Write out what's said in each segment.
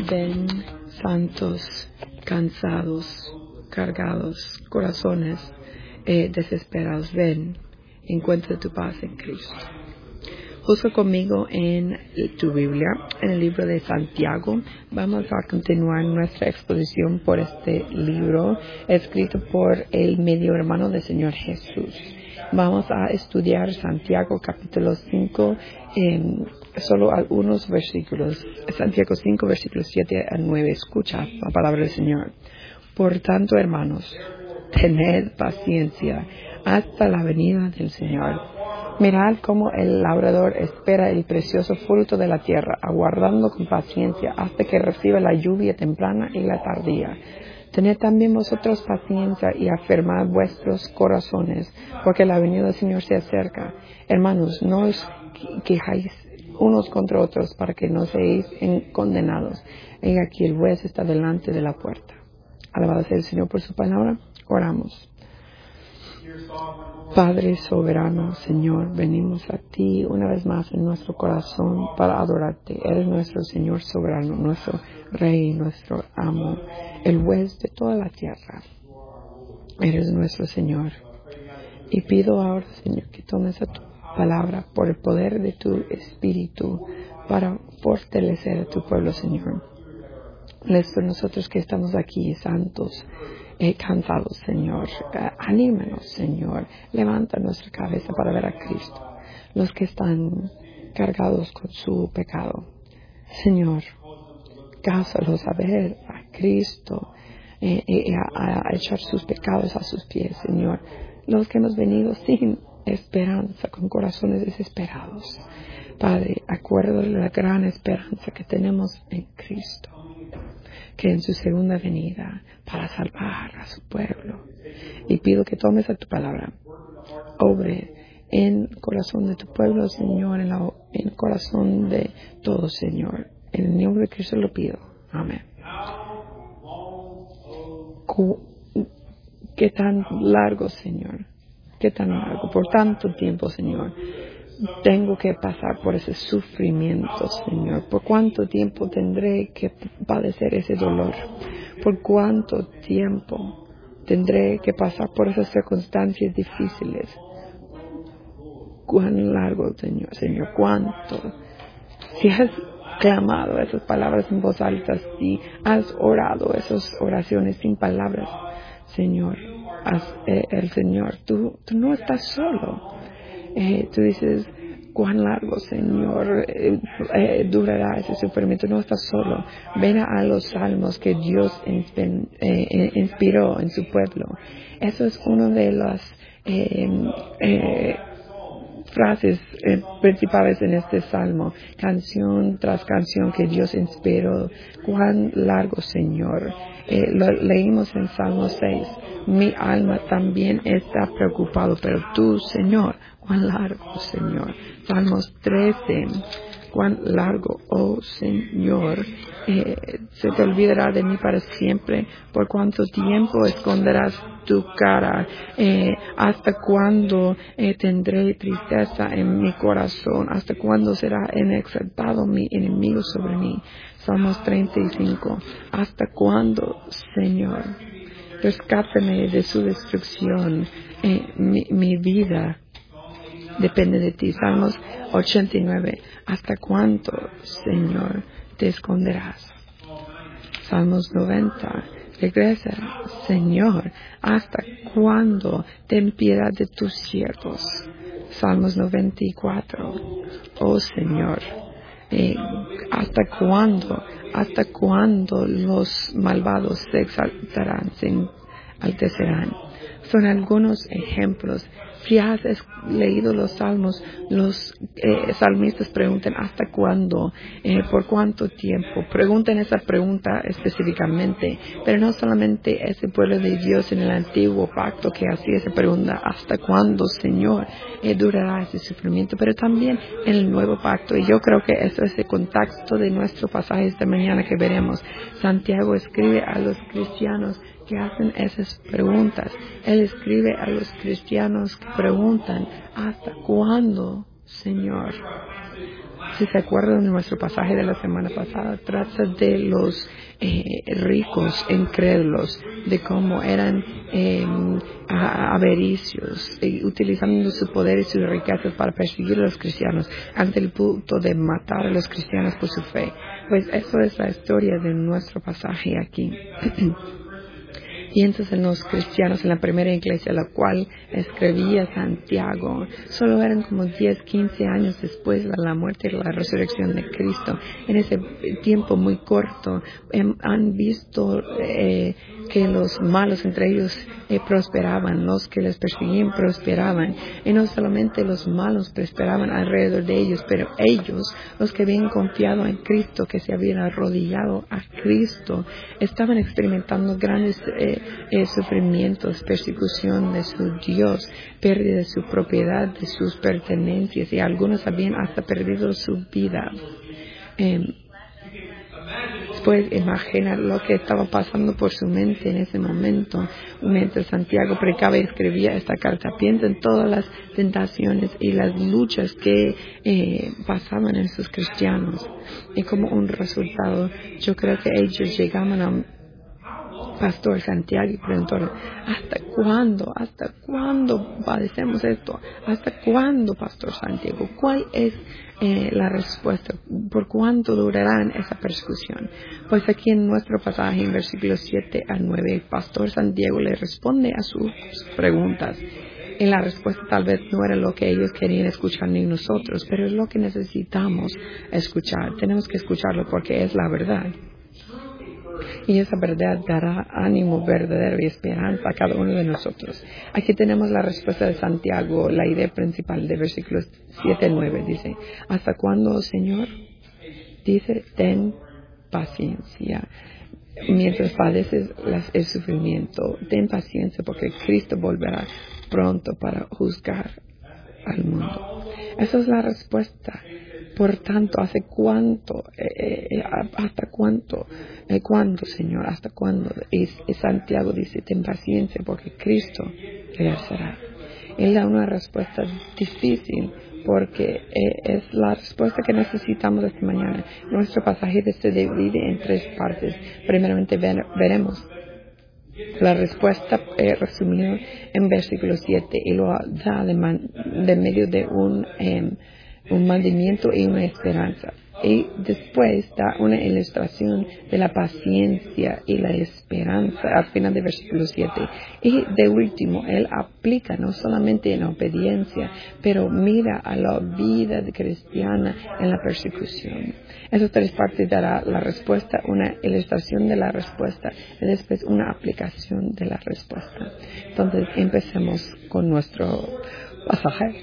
Ven, santos, cansados, cargados, corazones desesperados, ven, encuentra tu paz en Cristo. Busca conmigo en tu Biblia, en el libro de Santiago. Vamos a continuar nuestra exposición por este libro, escrito por el medio hermano del Señor Jesús. Vamos a estudiar Santiago capítulo 5, solo algunos versículos. Santiago 5, versículos 7 a 9. Escucha la palabra del Señor. Por tanto, hermanos, tened paciencia hasta la venida del Señor. Mirad cómo el labrador espera el precioso fruto de la tierra, aguardando con paciencia hasta que reciba la lluvia temprana y la tardía. Tened también vosotros paciencia y afirmad vuestros corazones, porque la venida del Señor se acerca. Hermanos, no os quejáis unos contra otros para que no seáis condenados. He aquí el juez está delante de la puerta. Alabado sea el Señor por su palabra. Oramos. Padre soberano, Señor, venimos a ti una vez más en nuestro corazón para adorarte. Eres nuestro Señor soberano, nuestro Rey, nuestro amo, el juez de toda la tierra. Eres nuestro Señor. Y pido ahora, Señor, que tomes a tu palabra por el poder de tu Espíritu para fortalecer a tu pueblo, Señor. Les por nosotros que estamos aquí, santos, cansados, Señor. Anímanos, Señor. Levanta nuestra cabeza para ver a Cristo. Los que están cargados con su pecado, Señor, cásalos a ver a Cristo, a echar sus pecados a sus pies, Señor. Los que hemos venido sin esperanza, con corazones desesperados, Padre, acuérdate de la gran esperanza que tenemos en Cristo, que en su segunda venida para salvar a su pueblo. Y pido que tomes a tu palabra, obre en el corazón de tu pueblo, Señor, en el corazón de todos, Señor. En el nombre de Cristo lo pido. Amén. ¿Qué tan largo, Señor? ¿Qué tan largo? Por tanto tiempo, Señor, tengo que pasar por ese sufrimiento, Señor. ¿Por cuánto tiempo tendré que padecer ese dolor? ¿Por cuánto tiempo tendré que pasar por esas circunstancias difíciles? ¿Cuán largo, Señor? ¿Cuánto? Si has clamado esas palabras en voz alta, si has orado esas oraciones sin palabras, Señor, el Señor, tú no estás solo. Tú dices, cuán largo, Señor, durará ese sufrimiento. No estás solo. Ven a los salmos que Dios inspiró en su pueblo. Eso es una de las frases principales en este salmo. Canción tras canción que Dios inspiró. Cuán largo, Señor. Lo leímos en Salmo 6. Mi alma también está preocupado, pero tú, Señor, cuán largo, Señor. Salmos 13. Cuán largo, oh Señor, se te olvidará de mí para siempre. Por cuánto tiempo esconderás tu cara, hasta cuándo tendré tristeza en mi corazón, hasta cuándo será exaltado mi enemigo sobre mí. Salmos 35. Hasta cuándo, Señor, rescátame de su destrucción. Mi vida depende de ti. Salmos 89. ¿Hasta cuánto, Señor, te esconderás? Salmos 90. Regresa, Señor. ¿Hasta cuándo ten piedad de tus siervos? Salmos 94. Oh Señor, ¿hasta cuándo? ¿Hasta cuándo los malvados se exaltarán, se enaltecerán? Son algunos ejemplos. Si has leído los salmos, los salmistas preguntan ¿hasta cuándo? ¿Por cuánto tiempo? Preguntan esa pregunta específicamente. Pero no solamente ese pueblo de Dios en el antiguo pacto que hacía esa pregunta ¿hasta cuándo, Señor, durará ese sufrimiento? Pero también en el nuevo pacto. Y yo creo que eso es el contexto de nuestro pasaje esta mañana que veremos. Santiago escribe a los cristianos que hacen esas preguntas. Él escribe a los cristianos que preguntan ¿hasta cuándo, Señor? Si se acuerdan de nuestro pasaje de la semana pasada, trata de los ricos incrédulos, de cómo eran avaricios, utilizando su poder y sus riquezas para perseguir a los cristianos, ante el punto de matar a los cristianos por su fe. Pues eso es la historia de nuestro pasaje aquí. Y entonces los cristianos en la primera iglesia, la cual escribía Santiago, solo eran como 10, 15 años después de la muerte y la resurrección de Cristo. En ese tiempo muy corto han visto que los malos entre ellos prosperaban, los que les perseguían prosperaban. Y no solamente los malos prosperaban alrededor de ellos, pero ellos, los que habían confiado en Cristo, que se habían arrodillado a Cristo, estaban experimentando grandes sufrimientos, persecución de su Dios, pérdida de su propiedad, de sus pertenencias, y algunos habían hasta perdido su vida. Después imagina lo que estaba pasando por su mente en ese momento, mientras Santiago predicaba y escribía esta carta. Piensa en todas las tentaciones y las luchas que pasaban en sus cristianos, y como un resultado, yo creo que ellos llegaban a Pastor Santiago y preguntó: ¿hasta cuándo padecemos esto? ¿Hasta cuándo, Pastor Santiago? ¿Cuál es la respuesta? ¿Por cuánto durará esa persecución? Pues aquí en nuestro pasaje, en versículos 7 a 9, el Pastor Santiago le responde a sus preguntas. Y la respuesta tal vez no era lo que ellos querían escuchar ni nosotros, pero es lo que necesitamos escuchar. Tenemos que escucharlo porque es la verdad. Y esa verdad dará ánimo verdadero y esperanza a cada uno de nosotros. Aquí tenemos la respuesta de Santiago, la idea principal de versículos 7 y 9. Dice: ¿hasta cuándo, Señor? Dice: ten paciencia mientras padeces el sufrimiento. Ten paciencia, porque Cristo volverá pronto para juzgar al mundo. Esa es la respuesta. Por tanto, ¿hasta cuánto? ¿Cuándo, Señor? ¿Hasta cuándo? Y Santiago dice: ten paciencia, porque Cristo regresará. Él da una respuesta difícil, porque es la respuesta que necesitamos esta mañana. Nuestro pasaje se divide en tres partes. Primeramente veremos la respuesta resumida en versículo 7, y lo da de medio de un mandamiento y una esperanza. Y después da una ilustración de la paciencia y la esperanza al final del versículo 7. Y de último, él aplica no solamente en obediencia, pero mira a la vida cristiana en la persecución. Esas tres partes dará la respuesta, una ilustración de la respuesta y después una aplicación de la respuesta. Entonces, empecemos con nuestro pasaje.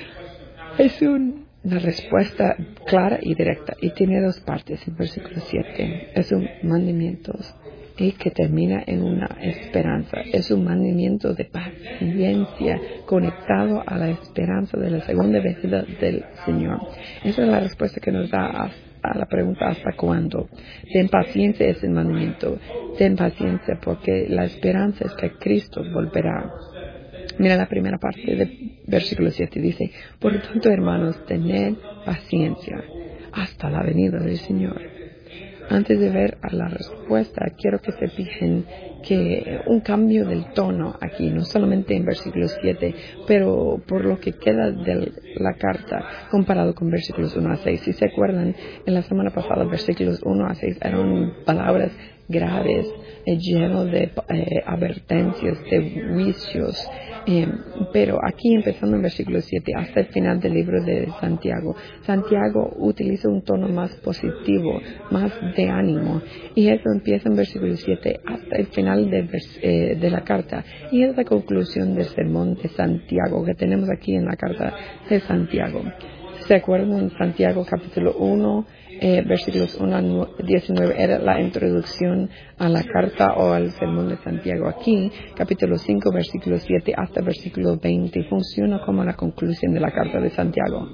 Es una respuesta clara y directa, y tiene dos partes. En versículo 7 es un mandamiento y que termina en una esperanza. Es un mandamiento de paciencia conectado a la esperanza de la segunda venida del Señor. Esa es la respuesta que nos da a la pregunta: ¿hasta cuándo? Ten paciencia es el mandamiento. Ten paciencia porque la esperanza es que Cristo volverá. Mira la primera parte del versículo 7, dice: por tanto, hermanos, tened paciencia hasta la venida del Señor. Antes de ver a la respuesta, quiero que se fijen que un cambio del tono aquí, no solamente en versículo 7, pero por lo que queda de la carta comparado con versículos 1 a 6. Si se acuerdan, en la semana pasada, versículos 1 a 6 eran palabras graves, llenos de advertencias, de juicios. Pero aquí, empezando en versículo 7 hasta el final del libro de Santiago, Santiago utiliza un tono más positivo, más de ánimo, y eso empieza en versículo 7 hasta el final de la carta, y es la conclusión del sermón de Santiago que tenemos aquí en la carta de Santiago. ¿Se acuerdan? En Santiago capítulo 1, versículos 1 a 19 era la introducción a la carta o al sermón de Santiago. Aquí, capítulo 5, versículo 7 hasta versículo 20, funciona como la conclusión de la carta de Santiago.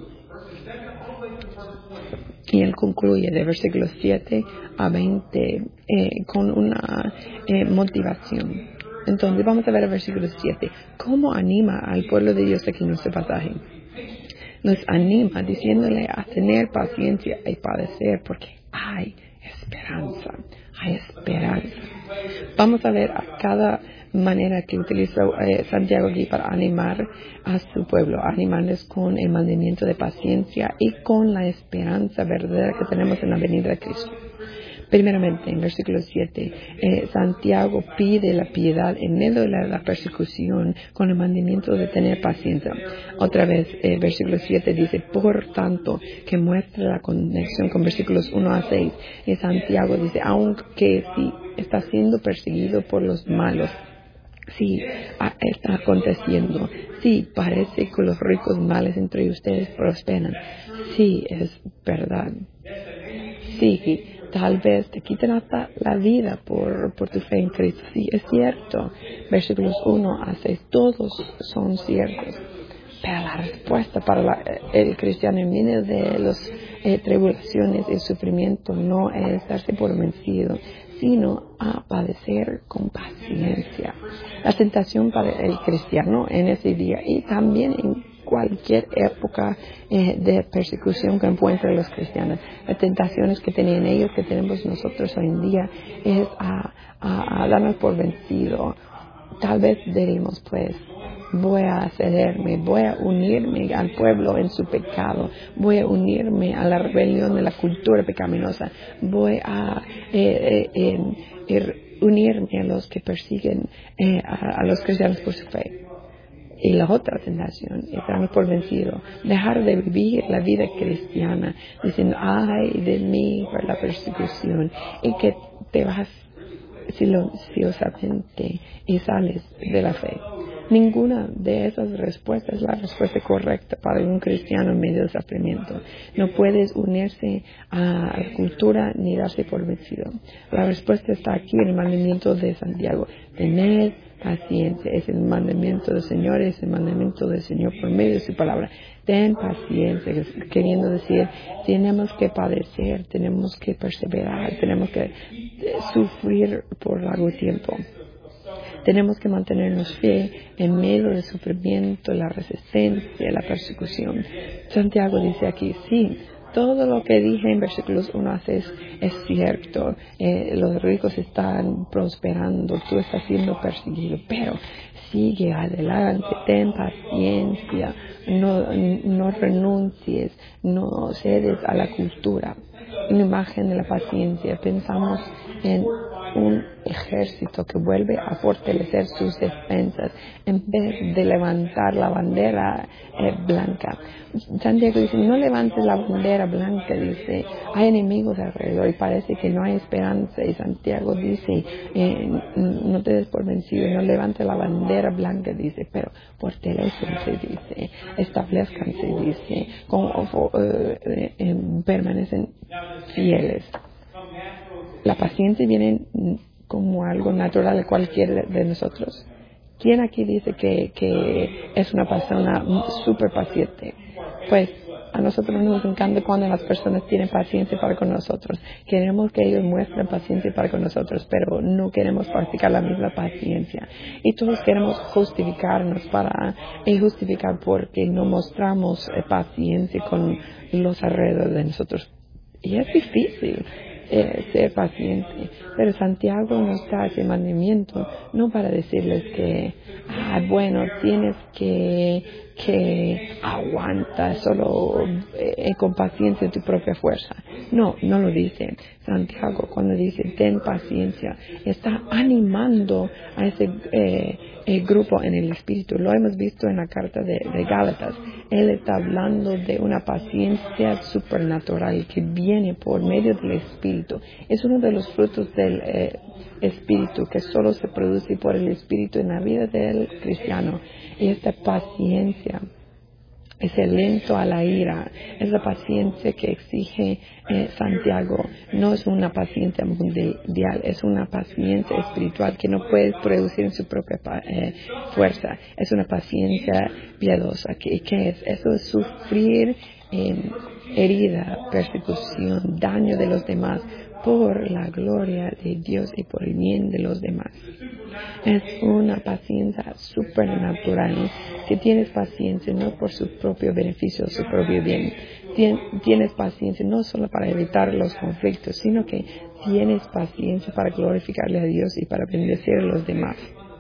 Y él concluye de versículos 7 a 20 con una motivación. Entonces vamos a ver el versículo 7. ¿Cómo anima al pueblo de Dios aquí en este pasaje? nos anima diciéndole a tener paciencia y padecer porque hay esperanza, hay esperanza. Vamos a ver a cada manera que utilizó Santiago aquí para animar a su pueblo, animarles con el mandamiento de paciencia y con la esperanza verdadera que tenemos en la venida de Cristo. Primeramente, en versículo 7, Santiago pide la piedad en medio de la persecución con el mandamiento de tener paciencia. Otra vez, versículo 7 dice, por tanto, que muestra la conexión con versículos 1 a 6. Y Santiago dice, aunque si está siendo perseguido por los malos, sí, está aconteciendo. Sí, parece que los ricos males entre ustedes prosperan. Sí, es verdad. Sí, tal vez te quiten hasta la vida por tu fe en Cristo. Sí, es cierto. Versículos 1 a 6, todos son ciertos. Pero la respuesta para el cristiano en medio de las tribulaciones y sufrimiento no es darse por vencido, sino a padecer con paciencia. La tentación para el cristiano en ese día y también en cualquier época de persecución que encuentren los cristianos, las tentaciones que tenían ellos, que tenemos nosotros hoy en día, es a darnos por vencido. Tal vez diremos, pues, voy a cederme, voy a unirme al pueblo en su pecado, voy a unirme a la rebelión de la cultura pecaminosa, voy a unirme a los que persiguen a los cristianos por su fe. Y la otra tentación es darnos por vencido, dejar de vivir la vida cristiana, diciendo, ay de mí por la persecución, y que te vas silenciosamente y sales de la fe. Ninguna de esas respuestas es la respuesta correcta para un cristiano en medio del sufrimiento. No puedes unirse a la cultura ni darse por vencido. La respuesta está aquí en el mandamiento de Santiago. Tened paciencia. Es el mandamiento del Señor, es el mandamiento del Señor por medio de su palabra. Ten paciencia, queriendo decir, tenemos que padecer, tenemos que perseverar, tenemos que sufrir por largo tiempo. Tenemos que mantenernos fe en medio del sufrimiento, la resistencia, la persecución. Santiago dice aquí, sí, todo lo que dije en versículos 1 a 6 es cierto. Los ricos están prosperando, tú estás siendo perseguido, pero sigue adelante, ten paciencia, no renuncies, no cedes a la cultura. En la imagen de la paciencia pensamos en un ejército que vuelve a fortalecer sus defensas en vez de levantar la bandera blanca. Santiago dice, no levantes la bandera blanca, dice, hay enemigos alrededor y parece que no hay esperanza. Y Santiago dice, no te des por vencido, no levantes la bandera blanca, dice, pero fortalécense, dice, establezcanse, dice, permanecen fieles. La paciencia viene como algo natural de cualquiera de nosotros. ¿Quién aquí dice que es una persona súper paciente? Pues a nosotros nos encanta cuando las personas tienen paciencia para con nosotros. Queremos que ellos muestren paciencia para con nosotros, pero no queremos practicar la misma paciencia. Y todos queremos justificarnos y justificar porque no mostramos paciencia con los alrededor de nosotros. Y es difícil ser paciente, pero Santiago nos da ese mandamiento no para decirles que bueno, tienes que aguanta solo con paciencia tu propia fuerza. No lo dice Santiago. Cuando dice ten paciencia, está animando a ese grupo en el espíritu. Lo hemos visto en la carta de Gálatas. Él está hablando de una paciencia supernatural que viene por medio del espíritu. Es uno de los frutos del espíritu que solo se produce por el espíritu en la vida del cristiano. Y esta paciencia es el lento a la ira, es la paciencia que exige Santiago. No es una paciencia mundial, es una paciencia espiritual que no puede producir en su propia fuerza. Es una paciencia piadosa. ¿Qué es? Eso es sufrir herida, persecución, daño de los demás por la gloria de Dios y por el bien de los demás. Es una paciencia supernatural, que tienes paciencia no por su propio beneficio o su propio bien. Tienes paciencia no solo para evitar los conflictos, sino que tienes paciencia para glorificarle a Dios y para bendecir a los demás.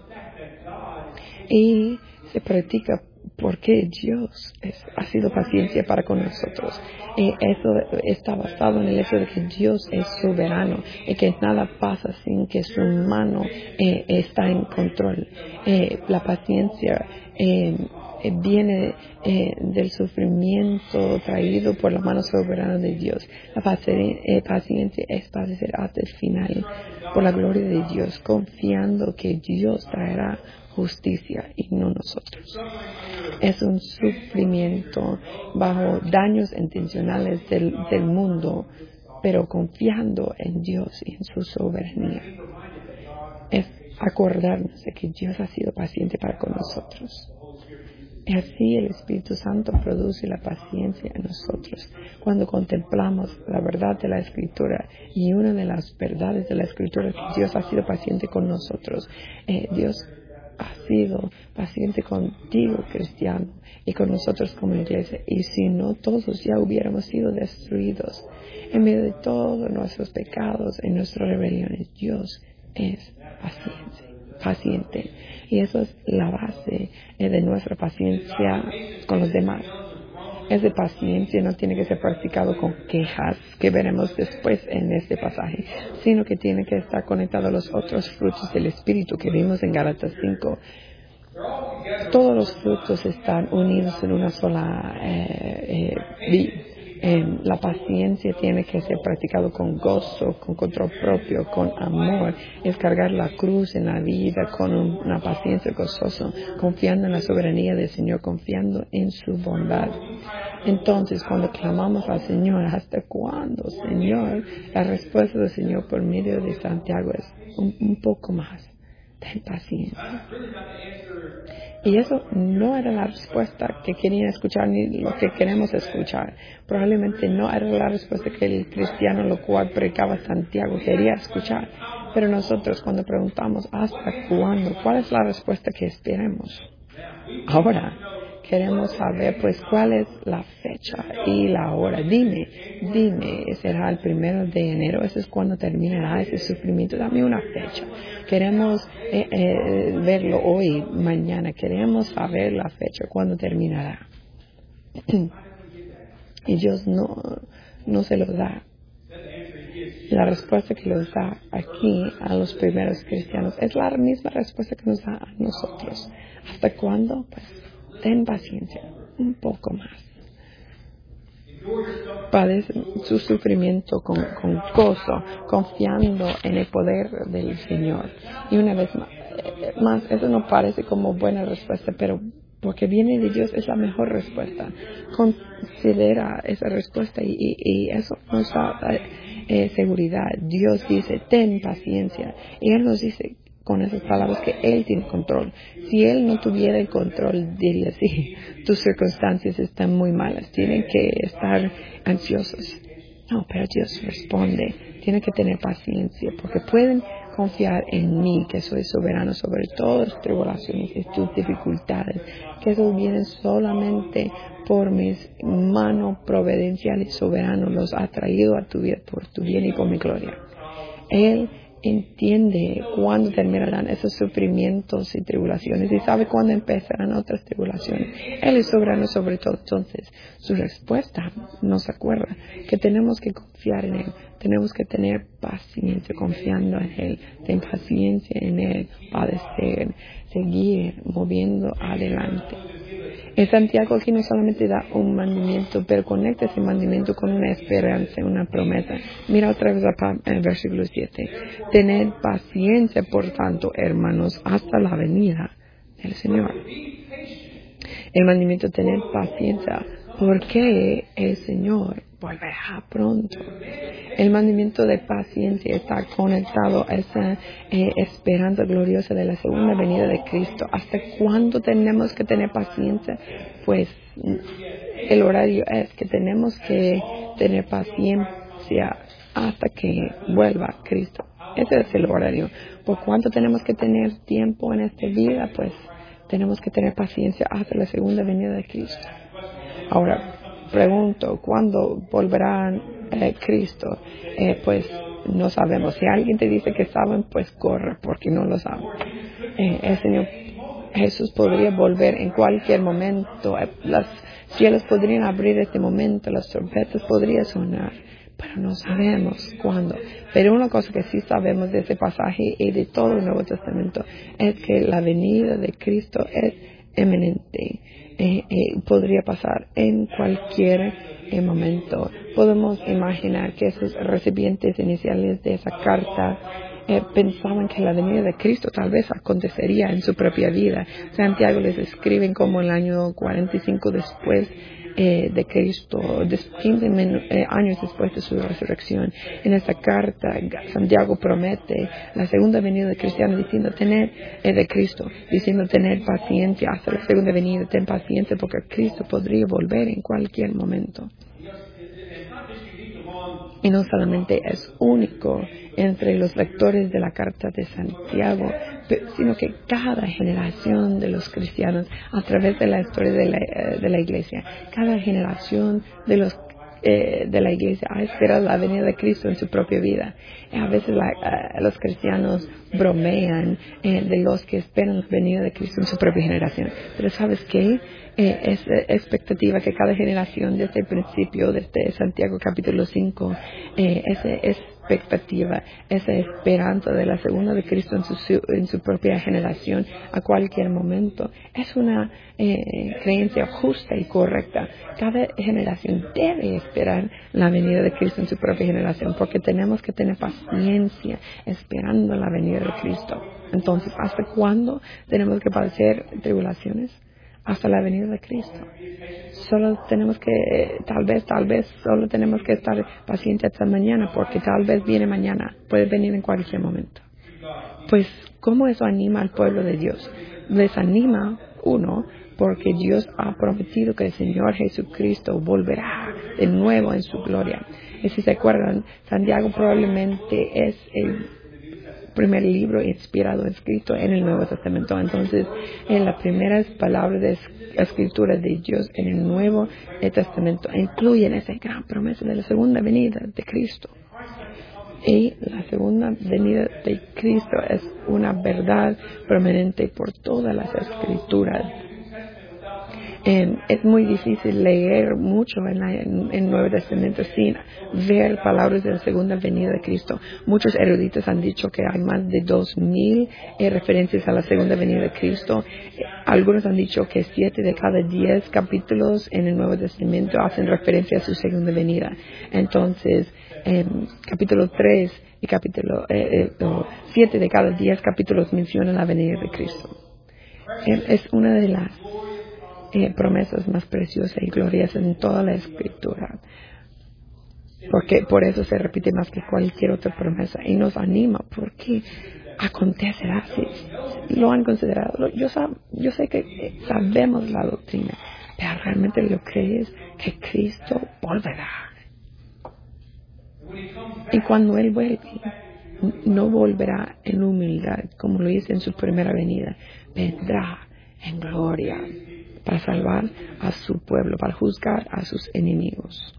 Y se practica porque Dios ha sido paciencia para con nosotros. Eso está basado en el hecho de que Dios es soberano y que nada pasa sin que su mano está en control. La paciencia viene del sufrimiento traído por la mano soberana de Dios. La paciencia es padecer hasta el final por la gloria de Dios, confiando que Dios traerá justicia y no nosotros. Es un sufrimiento bajo daños intencionales del mundo, pero confiando en Dios y en su soberanía. Es acordarnos de que Dios ha sido paciente para con nosotros. Y así el Espíritu Santo produce la paciencia en nosotros. Cuando contemplamos la verdad de la Escritura, y una de las verdades de la Escritura es que Dios ha sido paciente con nosotros. Dios ha sido paciente contigo, cristiano, y con nosotros como iglesia. Y si no, todos ya hubiéramos sido destruidos. En medio de todos nuestros pecados y nuestras rebeliones, Dios es paciente. Y eso es la base de nuestra paciencia con los demás. Esa paciencia no tiene que ser practicado con quejas, que veremos después en este pasaje, sino que tiene que estar conectado a los otros frutos del Espíritu que vimos en Gálatas 5. Todos los frutos están unidos en una sola la paciencia tiene que ser practicado con gozo, con control propio, con amor. Es cargar la cruz en la vida con una paciencia gozosa, confiando en la soberanía del Señor, confiando en su bondad. Entonces, cuando clamamos al Señor, ¿hasta cuándo, Señor? La respuesta del Señor por medio de Santiago es un poco más. Ten paciencia. Y eso no era la respuesta que querían escuchar ni lo que queremos escuchar. Probablemente no era la respuesta que el cristiano, lo cual predicaba Santiago, quería escuchar. Pero nosotros, cuando preguntamos ¿hasta cuándo?, ¿cuál es la respuesta que esperemos? Ahora queremos saber, pues, cuál es la fecha y la hora. Dime, ¿será el 1 de enero? Eso es cuando terminará ese sufrimiento. Dame una fecha. Queremos verlo hoy, mañana. Queremos saber la fecha, cuándo terminará. Y Dios no se lo da. La respuesta que nos da aquí a los primeros cristianos es la misma respuesta que nos da a nosotros. ¿Hasta cuándo? Pues ten paciencia, un poco más. Padece su sufrimiento con gozo, confiando en el poder del Señor. Y una vez más, eso no parece como buena respuesta, pero porque viene de Dios es la mejor respuesta. Considera esa respuesta y eso nos da seguridad. Dios dice, ten paciencia. Y Él nos dice con esas palabras que Él tiene control. Si Él no tuviera el control, diría, sí, tus circunstancias están muy malas, tienen que estar ansiosos. No, pero Dios responde, tienen que tener paciencia, porque pueden confiar en mí, que soy soberano sobre todas tus tribulaciones y tus dificultades, que esos vienen solamente por mis manos providenciales y soberanos, los ha traído a tu vida por tu bien y por mi gloria. Él entiende cuándo terminarán esos sufrimientos y tribulaciones y sabe cuándo empezarán otras tribulaciones. Él es soberano sobre todo. Entonces, su respuesta nos acuerda que tenemos que confiar en Él, tenemos que tener paciencia confiando en Él, tener paciencia en Él, padecer, seguir moviendo adelante. En Santiago aquí no solamente da un mandamiento, pero conecta ese mandamiento con una esperanza, una promesa. Mira otra vez en el versículo 7. Tened paciencia, por tanto, hermanos, hasta la venida del Señor. El mandamiento, tener paciencia, porque el Señor volverá pronto. El mandamiento de paciencia está conectado a esa esperanza gloriosa de la segunda venida de Cristo. ¿Hasta cuándo tenemos que tener paciencia? Pues el horario es que tenemos que tener paciencia hasta que vuelva Cristo. Ese es el horario. ¿Por cuánto tenemos que tener tiempo en esta vida? Pues tenemos que tener paciencia hasta la segunda venida de Cristo. Ahora, pregunto, ¿cuándo volverá Cristo? Pues no sabemos. Si alguien te dice que saben, pues corre, porque no lo saben. El Señor Jesús podría volver en cualquier momento. Los cielos podrían abrir este momento, las trompetas podrían sonar, pero no sabemos cuándo. Pero una cosa que sí sabemos de ese pasaje y de todo el Nuevo Testamento es que la venida de Cristo es eminente. Podría pasar en cualquier momento. Podemos imaginar que esos recipientes iniciales de esa carta pensaban que la venida de Cristo tal vez acontecería en su propia vida. Santiago les escribe como el año 45 después de Cristo, 15 años después de su resurrección. En esta carta, Santiago promete la segunda venida de Cristiano, diciendo de Cristo, diciendo tener paciencia hasta la segunda venida. Ten paciencia porque Cristo podría volver en cualquier momento. Y no solamente es único entre los lectores de la carta de Santiago, sino que cada generación de los cristianos, a través de la historia de la iglesia, cada generación de la iglesia ha esperado la venida de Cristo en su propia vida. A veces los cristianos bromean de los que esperan la venida de Cristo en su propia generación. Pero ¿sabes qué? Esa expectativa que cada generación desde el principio, desde Santiago capítulo 5, esa expectativa, esa esperanza de la segunda de Cristo en su propia generación a cualquier momento, es una creencia justa y correcta. Cada generación debe esperar la venida de Cristo en su propia generación, porque tenemos que tener paciencia esperando la venida de Cristo. Entonces, ¿hasta cuándo tenemos que padecer tribulaciones? Hasta la venida de Cristo. Solo tenemos que, tal vez, solo tenemos que estar pacientes hasta mañana, porque tal vez viene mañana, puede venir en cualquier momento. Pues, ¿cómo eso anima al pueblo de Dios? Les anima, uno, porque Dios ha prometido que el Señor Jesucristo volverá de nuevo en su gloria. Y si se acuerdan, Santiago probablemente es el primer libro inspirado, escrito en el Nuevo Testamento. Entonces, en las primeras palabras de escritura de Dios en el Nuevo Testamento incluyen esa gran promesa de la segunda venida de Cristo. Y la segunda venida de Cristo es una verdad permanente por todas las escrituras. Es muy difícil leer mucho en el Nuevo Testamento sin ver palabras de la segunda venida de Cristo. Muchos eruditos han dicho que hay más de 2,000 referencias a la segunda venida de Cristo. Algunos han dicho que 7 de cada 10 capítulos en el Nuevo Testamento hacen referencia a su segunda venida. Entonces, capítulo 3 y capítulo 7 de cada 10 capítulos mencionan la venida de Cristo. Es una de las promesas más preciosas y gloriosas en toda la Escritura, porque por eso se repite más que cualquier otra promesa y nos anima porque acontecerá así. Lo han considerado. Yo sé que sabemos la doctrina, pero realmente lo crees que Cristo volverá. Y cuando Él vuelve, no volverá en humildad como lo hizo en su primera venida, vendrá en gloria para salvar a su pueblo, para juzgar a sus enemigos.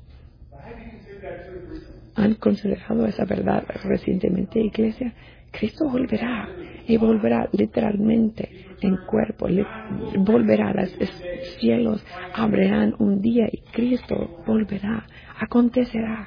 ¿Han considerado esa verdad recientemente, iglesia? Cristo volverá, y volverá literalmente en cuerpo, volverá, los cielos abrirán un día y Cristo volverá, acontecerá.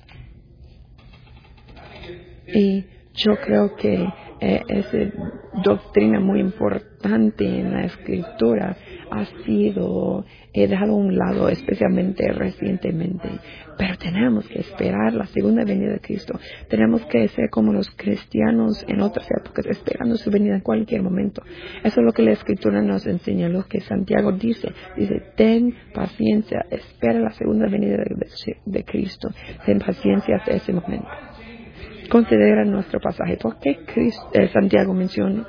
Y yo creo que esa doctrina muy importante en la Escritura ha sido dejado a un lado, especialmente recientemente. Pero tenemos que esperar la segunda venida de Cristo. Tenemos que ser como los cristianos en otras épocas, esperando su venida en cualquier momento. Eso es lo que la Escritura nos enseña, lo que Santiago dice. Dice, ten paciencia, espera la segunda venida de Cristo. Ten paciencia hasta ese momento. Considera nuestro pasaje. ¿Por qué Santiago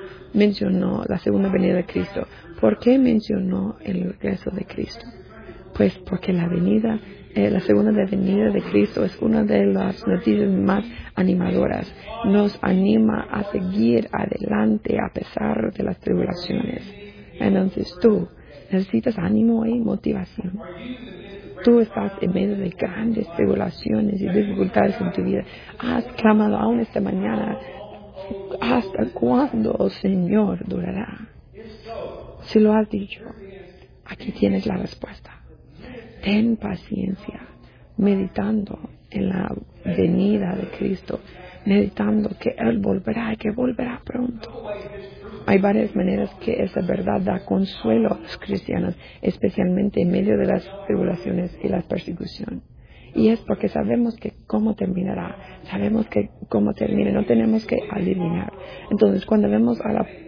mencionó la segunda venida de Cristo? ¿Por qué mencionó el regreso de Cristo? Pues porque la segunda venida de Cristo es una de las noticias más animadoras. Nos anima a seguir adelante a pesar de las tribulaciones. Entonces tú necesitas ánimo y motivación. Tú estás en medio de grandes tribulaciones y dificultades en tu vida. Has clamado aún esta mañana. ¿Hasta cuándo, oh Señor, durará? Si lo has dicho, aquí tienes la respuesta. Ten paciencia, meditando en la venida de Cristo, meditando que Él volverá y que volverá pronto. Hay varias maneras que esa verdad da consuelo a los cristianos, especialmente en medio de las tribulaciones y la persecución. Y es porque sabemos que cómo terminará, sabemos que cómo termina, no tenemos que adivinar. Entonces, cuando vemos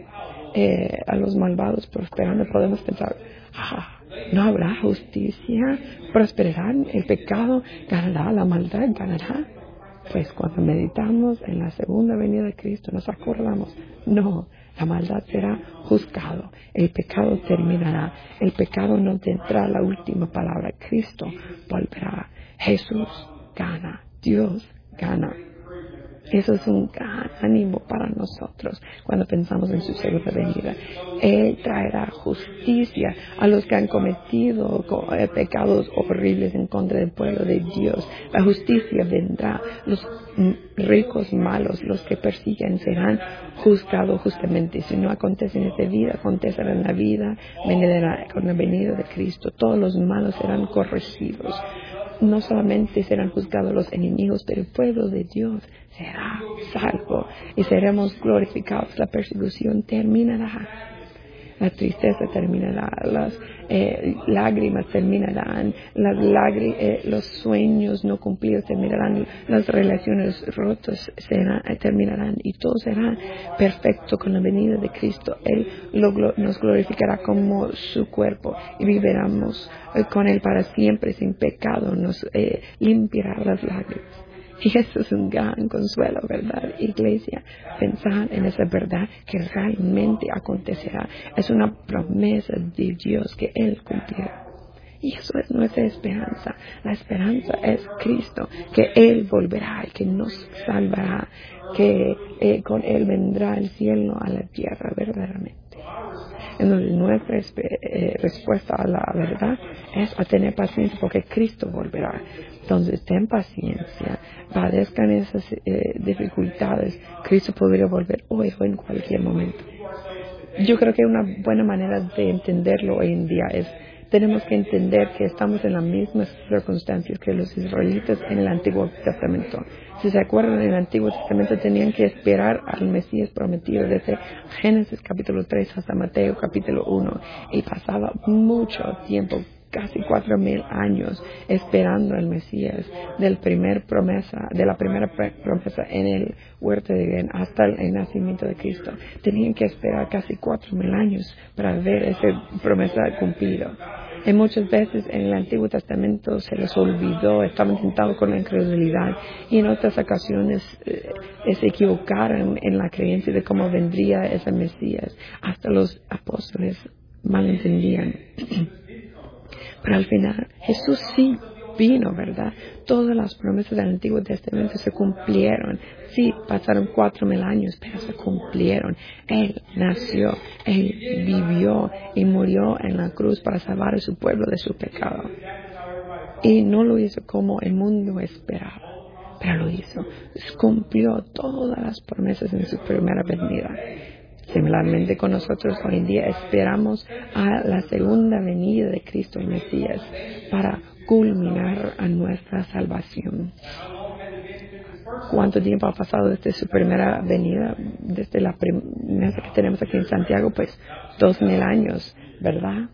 a los malvados prosperando, podemos pensar, no habrá justicia, prosperarán, el pecado ganará, la maldad ganará. Pues cuando meditamos en la segunda venida de Cristo, nos acordamos, no, la maldad será juzgado, el pecado terminará, el pecado no tendrá la última palabra, Cristo volverá, Jesús gana, Dios gana. Eso es un gran ánimo para nosotros cuando pensamos en su segunda venida. Él traerá justicia a los que han cometido pecados horribles en contra del pueblo de Dios. La justicia vendrá. Los ricos malos, los que persiguen, serán juzgados justamente. Si no acontece en esta vida, acontecerá en la vida venidera con la venida de Cristo. Todos los malos serán corregidos. No solamente serán juzgados los enemigos, pero el pueblo de Dios será salvo y seremos glorificados. La persecución terminará, la tristeza terminará, las lágrimas terminarán, los sueños no cumplidos terminarán, las relaciones rotas terminarán y todo será perfecto con la venida de Cristo. Él nos glorificará como su cuerpo y viviremos con Él para siempre sin pecado, nos limpiará las lágrimas. Y eso es un gran consuelo, ¿verdad, iglesia? Pensar en esa verdad que realmente acontecerá. Es una promesa de Dios que Él cumplirá. Y eso es nuestra esperanza. La esperanza es Cristo, que Él volverá y que nos salvará, que con Él vendrá el cielo a la tierra verdaderamente. Entonces nuestra respuesta a la verdad es a tener paciencia porque Cristo volverá. Entonces ten paciencia, padezcan esas dificultades. Cristo podría volver hoy o en cualquier momento. Yo creo que una buena manera de entenderlo hoy en día es tenemos que entender que estamos en las mismas circunstancias que los israelitas en el Antiguo Testamento. Si se acuerdan, en el Antiguo Testamento tenían que esperar al Mesías prometido desde Génesis capítulo 3 hasta Mateo capítulo 1 y pasaba mucho tiempo, casi 4,000 años esperando al Mesías de la primera promesa en el huerto de Edén hasta el nacimiento de Cristo. Tenían que esperar casi 4,000 años para ver esa promesa cumplida. Y muchas veces en el Antiguo Testamento se les olvidó, estaban tentados con la incredulidad y en otras ocasiones se equivocaron en la creencia de cómo vendría ese Mesías. Hasta los apóstoles malentendían. Pero al final Jesús sí vino, ¿verdad? Todas las promesas del Antiguo Testamento se cumplieron. Sí, pasaron 4,000 años, pero se cumplieron. Él nació, Él vivió y murió en la cruz para salvar a su pueblo de su pecado. Y no lo hizo como el mundo esperaba, pero lo hizo. Cumplió todas las promesas en su primera venida. Similarmente con nosotros hoy en día esperamos a la segunda venida de Cristo el Mesías para culminar a nuestra salvación. ¿Cuánto tiempo ha pasado desde su primera venida? Desde la primera que tenemos aquí en Santiago, pues 2,000 años, ¿verdad?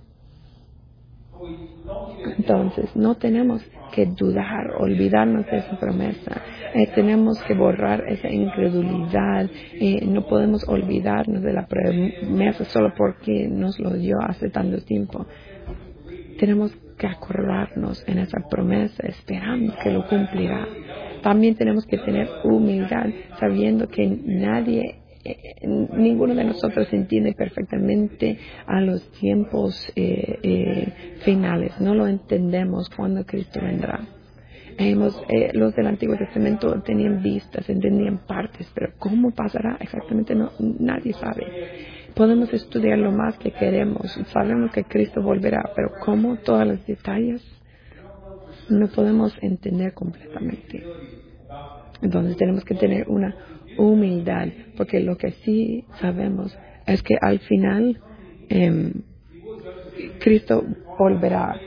Entonces, no tenemos que dudar, olvidarnos de esa promesa. Tenemos que borrar esa incredulidad. No podemos olvidarnos de la promesa solo porque nos lo dio hace tanto tiempo. Tenemos que acordarnos en esa promesa, esperando que lo cumplirá. También tenemos que tener humildad, sabiendo que nadie ninguno de nosotros entiende perfectamente a los tiempos finales. No lo entendemos cuando Cristo vendrá. Los del Antiguo Testamento tenían vistas, entendían partes, pero cómo pasará exactamente nadie sabe. Podemos estudiar lo más que queremos, sabemos que Cristo volverá, pero cómo todos los detalles no podemos entender completamente. Entonces tenemos que tener una humildad, porque lo que sí sabemos es que al final Cristo volverá.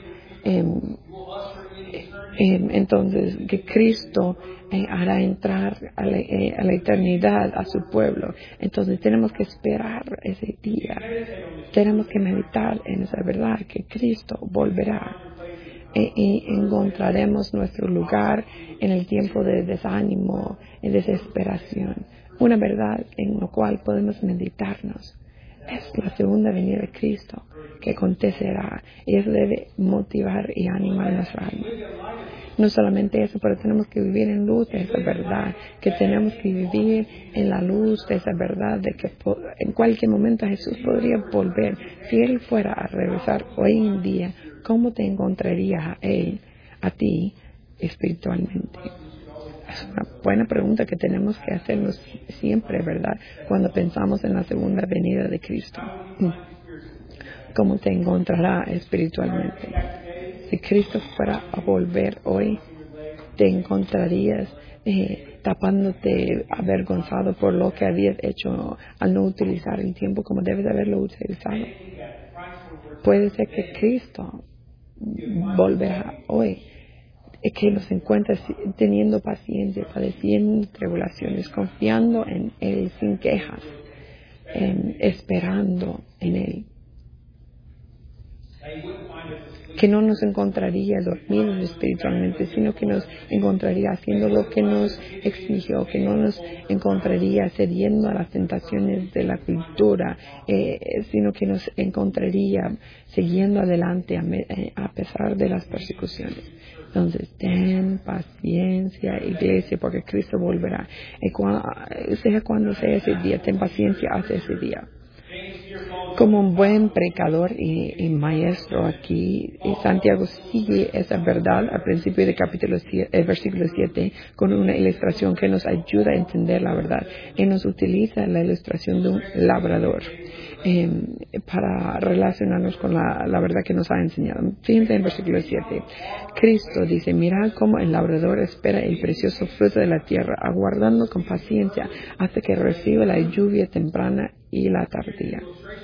Entonces que Cristo hará entrar a la eternidad a su pueblo. Entonces tenemos que esperar ese día. Tenemos que meditar en esa verdad que Cristo volverá. Y encontraremos nuestro lugar en el tiempo de desánimo y desesperación. Una verdad en la cual podemos meditarnos es la segunda venida de Cristo que acontecerá, y eso debe motivar y animar nuestra alma. No solamente eso, pero tenemos que vivir en luz de esa verdad, que tenemos que vivir en la luz de esa verdad, de que en cualquier momento Jesús podría volver. Si Él fuera a regresar hoy en día, ¿cómo te encontraría a ti espiritualmente? Es una buena pregunta que tenemos que hacernos siempre, ¿verdad? Cuando pensamos en la segunda venida de Cristo. ¿Cómo te encontrará espiritualmente? Si Cristo fuera a volver hoy, te encontrarías tapándote avergonzado por lo que habías hecho al no utilizar el tiempo como debes de haberlo utilizado. Puede ser que Cristo volverá hoy, que nos encuentre teniendo paciencia, padeciendo tribulaciones, confiando en Él sin quejas, esperando en Él. Que no nos encontraría dormidos espiritualmente, sino que nos encontraría haciendo lo que nos exigió, que no nos encontraría cediendo a las tentaciones de la cultura, sino que nos encontraría siguiendo adelante a pesar de las persecuciones. Entonces, ten paciencia, iglesia, porque Cristo volverá. Sea cuando sea ese día, ten paciencia hasta ese día. Como un buen predicador y maestro aquí, Santiago sigue esa verdad al principio del versículo 7 con una ilustración que nos ayuda a entender la verdad. Él nos utiliza la ilustración de un labrador para relacionarnos con la verdad que nos ha enseñado. Fíjense en el versículo 7. Cristo dice, mirad cómo el labrador espera el precioso fruto de la tierra, aguardando con paciencia hasta que reciba la lluvia temprana y la tardía.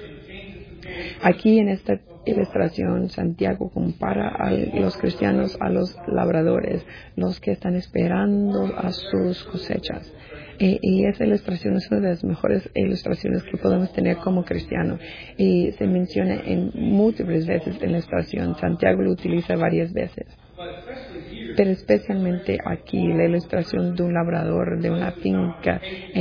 Aquí en esta ilustración, Santiago compara a los cristianos a los labradores, los que están esperando a sus cosechas. Y esa ilustración es una de las mejores ilustraciones que podemos tener como cristianos. Y se menciona en múltiples veces en la ilustración. Santiago lo utiliza varias veces. Pero especialmente aquí la ilustración de un labrador, de una finca,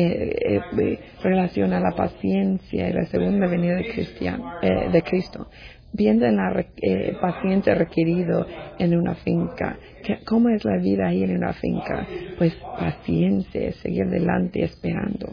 relaciona la paciencia y la segunda venida de Cristo. Viendo en la paciencia requerido en una finca. ¿Cómo es la vida ahí en una finca? Pues paciencia, seguir adelante esperando.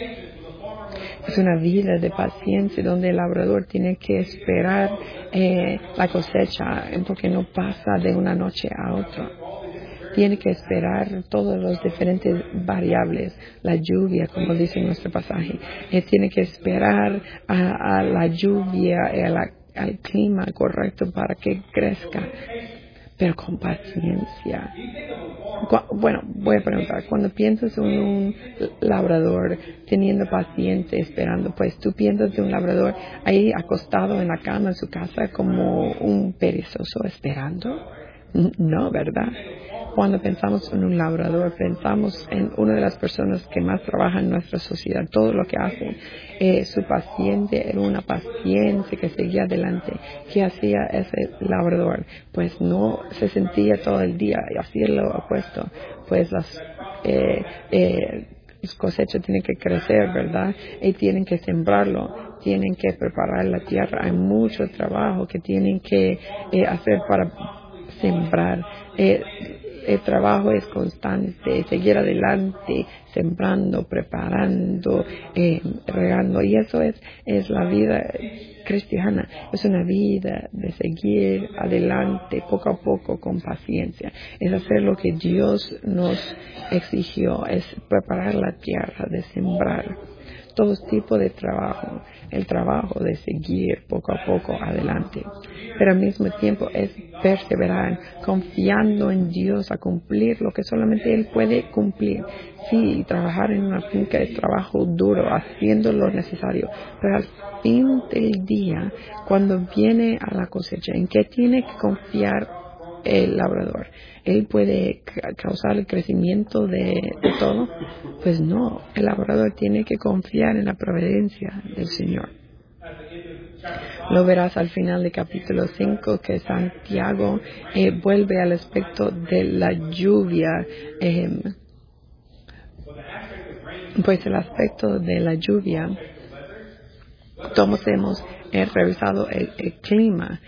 Es una vida de paciencia donde el labrador tiene que esperar la cosecha, porque no pasa de una noche a otra. Tiene que esperar todos los diferentes variables, la lluvia, como dice nuestro pasaje. Tiene que esperar a la lluvia y al clima correcto para que crezca, pero con paciencia. Bueno, voy a preguntar, cuando piensas en un labrador teniendo paciencia, esperando, pues tú piensas de un labrador ahí acostado en la cama en su casa como un perezoso esperando. No, ¿verdad? Cuando pensamos en un labrador, pensamos en una de las personas que más trabaja en nuestra sociedad. Todo lo que hace, su paciencia era una paciencia que seguía adelante. ¿Qué hacía ese labrador? Pues no se sentía todo el día y hacía lo opuesto. Pues las cosechas tienen que crecer, ¿verdad? Y tienen que sembrarlo. Tienen que preparar la tierra. Hay mucho trabajo que tienen que hacer para sembrar. El trabajo es constante, seguir adelante, sembrando, preparando, regando. Y eso es la vida cristiana. Es una vida de seguir adelante poco a poco con paciencia. Es hacer lo que Dios nos exigió, es preparar la tierra, de sembrar todo tipo de trabajo, el trabajo de seguir poco a poco adelante. Pero al mismo tiempo es perseverar, confiando en Dios a cumplir lo que solamente Él puede cumplir. Sí, trabajar en una finca es trabajo duro, haciendo lo necesario, pero al fin del día, cuando viene a la cosecha, ¿en qué tiene que confiar el labrador? ¿Él puede causar el crecimiento de todo? Pues no, el labrador tiene que confiar en la providencia del Señor. Lo verás al final del capítulo 5 que Santiago vuelve al aspecto de la lluvia. Pues el aspecto de la lluvia, todos hemos revisado el clima.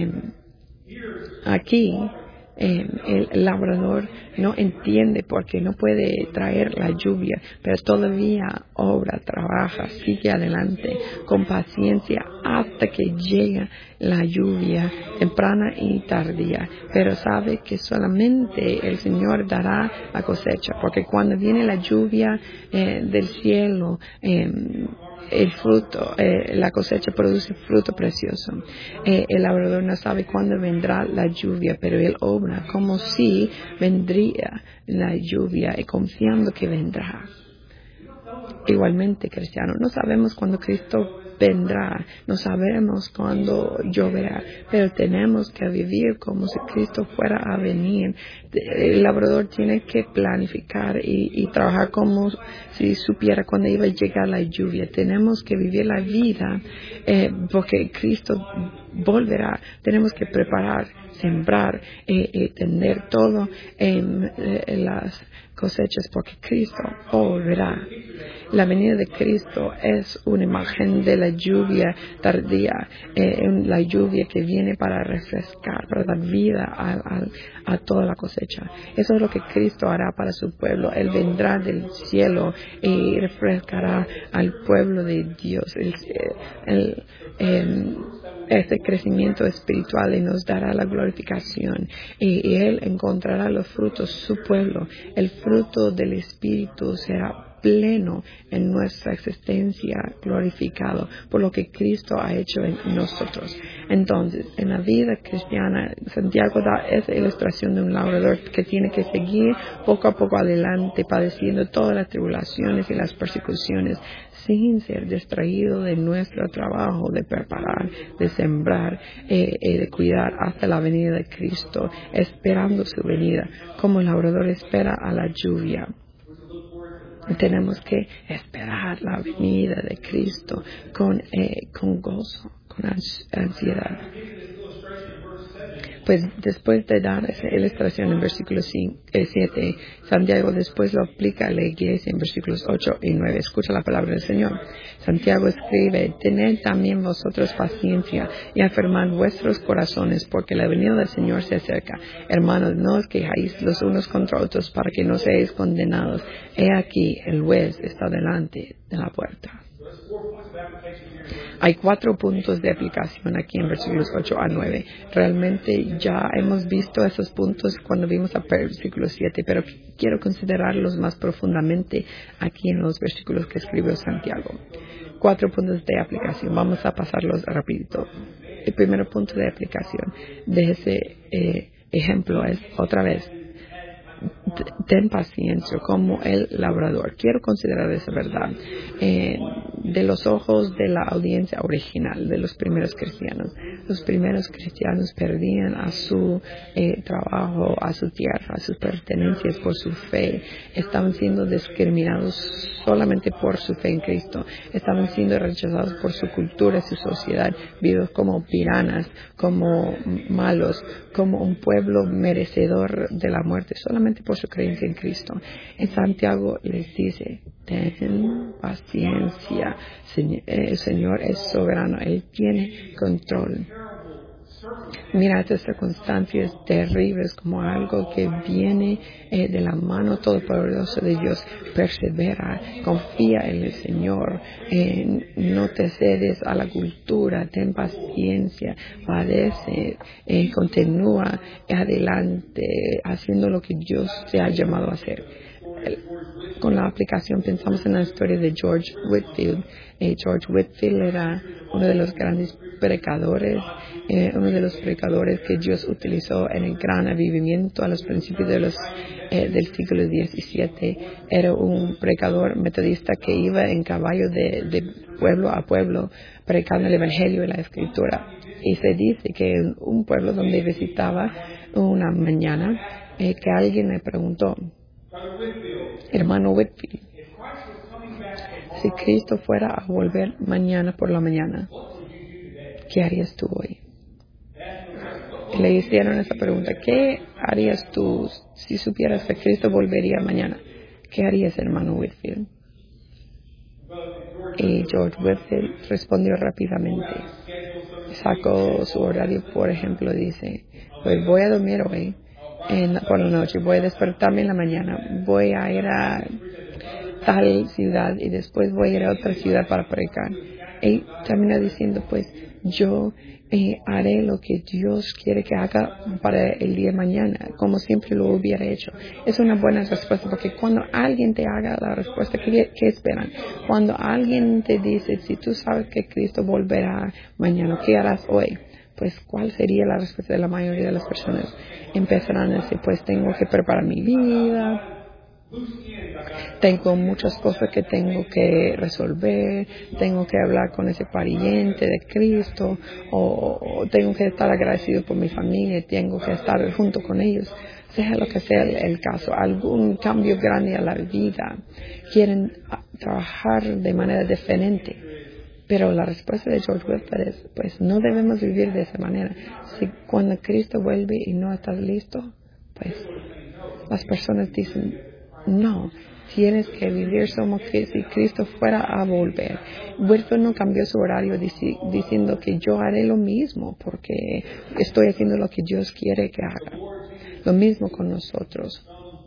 Aquí el labrador no entiende porque no puede traer la lluvia, pero todavía obra, trabaja, sigue adelante con paciencia hasta que llega la lluvia temprana y tardía, pero sabe que solamente el Señor dará la cosecha, porque cuando viene la lluvia del cielo, el fruto, la cosecha produce fruto precioso. El labrador no sabe cuándo vendrá la lluvia, pero él obra como si vendría la lluvia y confiando que vendrá. Igualmente, cristiano, no sabemos cuándo Cristo vendrá, no sabemos cuándo lloverá, pero tenemos que vivir como si Cristo fuera a venir. El labrador tiene que planificar y trabajar como si supiera cuándo iba a llegar la lluvia. Tenemos que vivir la vida porque Cristo volverá. Tenemos que preparar, sembrar, tener todo en las cosechas porque Cristo volverá. La venida de Cristo es una imagen de la lluvia tardía, la lluvia que viene para refrescar, para dar vida a toda la cosecha. Eso es lo que Cristo hará para su pueblo. Él vendrá del cielo y refrescará al pueblo de Dios. Este crecimiento espiritual y nos dará la glorificación y Él encontrará los frutos, su pueblo. El fruto del Espíritu será pleno en nuestra existencia, glorificado por lo que Cristo ha hecho en nosotros. Entonces, en la vida cristiana, Santiago da esa ilustración de un labrador que tiene que seguir poco a poco adelante, padeciendo todas las tribulaciones y las persecuciones, sin ser distraído de nuestro trabajo de preparar, de sembrar, de cuidar hasta la venida de Cristo, esperando su venida, como el labrador espera a la lluvia. Tenemos que esperar la venida de Cristo con gozo, con ansiedad. Pues después de dar esa ilustración en versículo 7, Santiago después lo aplica a la iglesia en versículos 8 y 9. Escucha la palabra del Señor. Santiago escribe: tened también vosotros paciencia y afirmad vuestros corazones, porque la venida del Señor se acerca. Hermanos, no os quejáis los unos contra otros para que no seáis condenados. He aquí, el juez está delante de la puerta. Hay 4 puntos de aplicación aquí en versículos 8 a 9. Realmente ya hemos visto esos puntos cuando vimos a versículo 7, pero quiero considerarlos más profundamente aquí en los versículos que escribió Santiago. 4 puntos de aplicación. Vamos a pasarlos rapidito. El primer punto de aplicación de ese ejemplo es, otra vez, ten paciencia como el labrador. Quiero considerar esa verdad de los ojos de la audiencia original de los primeros cristianos. Los primeros cristianos perdían a su trabajo, a su tierra, a sus pertenencias por su fe. Estaban siendo discriminados solamente por su fe en Cristo. Estaban siendo rechazados por su cultura y su sociedad, vistos como tiranas, como malos, como un pueblo merecedor de la muerte solamente por su creencia en Cristo. En Santiago les dice: ten paciencia, el Señor es soberano, Él tiene control. Mira estas circunstancias terribles como algo que viene de la mano todopoderosa de Dios. Persevera, confía en el Señor, no te cedes a la cultura, ten paciencia, padece, continúa adelante haciendo lo que Dios te ha llamado a hacer. Con la aplicación pensamos en la historia de George Whitefield. George Whitefield era uno de los grandes predicadores, uno de los predicadores que Dios utilizó en el gran avivamiento a los principios del siglo XVII. Era un predicador metodista que iba en caballo de pueblo a pueblo predicando el Evangelio y la Escritura. Y se dice que en un pueblo donde visitaba una mañana, que alguien le preguntó: hermano Whitefield, si Cristo fuera a volver mañana por la mañana, ¿qué harías tú hoy? Y le hicieron esa pregunta: ¿qué harías tú si supieras que Cristo volvería mañana? ¿Qué harías, hermano Whitefield? Y George Whitefield respondió rápidamente. Sacó su horario, por ejemplo, dice: pues voy a dormir hoy por la noche, voy a despertarme en la mañana, voy a ir a tal ciudad y después voy a ir a otra ciudad para predicar. Y termina diciendo: pues yo haré lo que Dios quiere que haga para el día de mañana, como siempre lo hubiera hecho. Es una buena respuesta, porque cuando alguien te haga la respuesta, ¿qué esperan? Cuando alguien te dice: si tú sabes que Cristo volverá mañana, ¿qué harás hoy? Pues, ¿cuál sería la respuesta de la mayoría de las personas? Empezarán a decir: pues tengo que preparar mi vida, tengo muchas cosas que tengo que resolver, tengo que hablar con ese pariente de Cristo, o tengo que estar agradecido por mi familia, tengo que estar junto con ellos. Sea lo que sea el caso, algún cambio grande a la vida, quieren trabajar de manera diferente. Pero la respuesta de George Whitefield es: pues no debemos vivir de esa manera. Si cuando Cristo vuelve y no estás listo, pues las personas dicen: no, tienes que vivir como que si Cristo fuera a volver. Whitefield no cambió su horario diciendo que yo haré lo mismo porque estoy haciendo lo que Dios quiere que haga. Lo mismo con nosotros.